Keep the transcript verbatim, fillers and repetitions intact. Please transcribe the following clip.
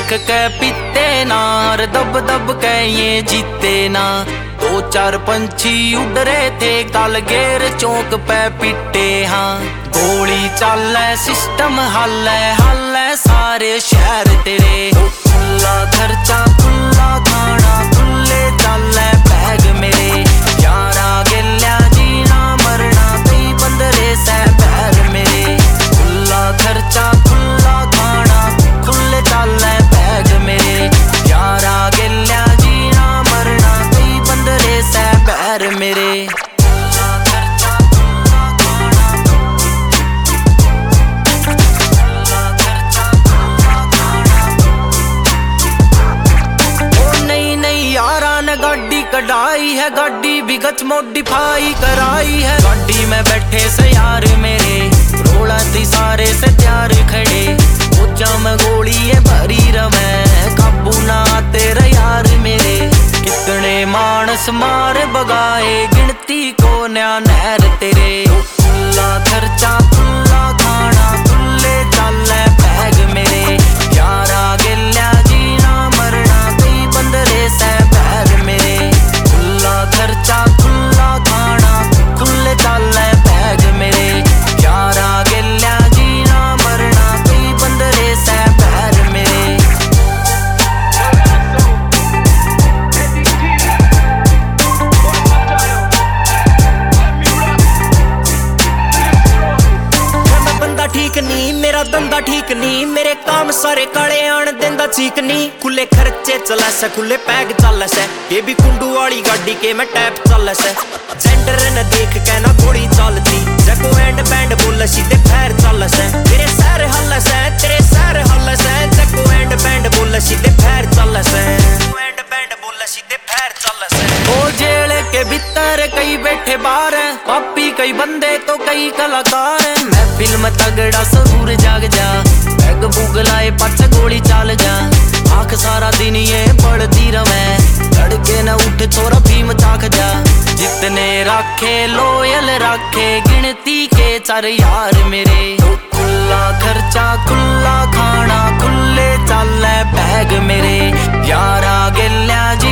देख के पीते नार दब दब के ये जीते ना। दो चार पंछी उड़ रहे थे काल घेर चौक पे पिटे हाँ। गोली चाल सिस्टम हल हल सारे शहर तेरे। खुला खर्चा खुला खाना खुले चाल बैग मेरे। यारा गिल्या जीना मरना कई बंदरे से पैर मेरे। खुला खर्चा खुला खाना खुले चाल बैग मेरे। यारा गिल्या जीना मरना कई बंदरे से पैर मेरे। गाड़ी कढ़ाई है गाड़ी भी गच मॉडिफाई कराई है। गाड़ी में बैठे से यार मेरे रोला थी सारे से तैयार खड़े। ऊंचा में गोली है भरी रमे काबू ना तेरे यार मेरे। कितने मानस मार बगाए गिनती को न्या नहर तेरे। खुला खर्चा खुला खाना खुले चाल बैग मेरे। यारा गिल्या जीना मरना कई बंदरे से पैर मेरे। खुला खर्चा खुला खाना खुले चाल बैग मेरे। यारा गिल्या जीना मरना कई बंदरे से पैर मेरे। मैं बंदा ठीक नहीं मेरा धंधा ठीक नहीं। मेरे काम सारे काले आन देंदा चीक नहीं। खुले खर्चे चला से खुले पैग चल से। ये भी कुंडू वाली गाड़ी के मैं टैप चल से। जेंडर न देख के ना घोड़ी चलती जको एंड बैंड बोल सीधे पैर चल से। तेरे सैर हल से तेरे सैर हल से जको एंड बैंड बोल सीधे पैर चल से। एंड बैंड बोल सीधे पैर चल से। ओ जेल के भीतर कई बैठे बाहर पापी कई बंदे तो कई कलाकार। मैं फिल्म तगड़ा जरूर जाग जा बैग बुगलाए पाछे गोली चाल जा। आंख सारा दिन ये बढ़ती रवे लड़के न उठ छोरा भीम चाक जा। जितने राखे लोयल राखे गिनती के चार यार मेरे। खुला खर्चा खुला खाना खुले चाल बैग मेरे। यारा गिल्या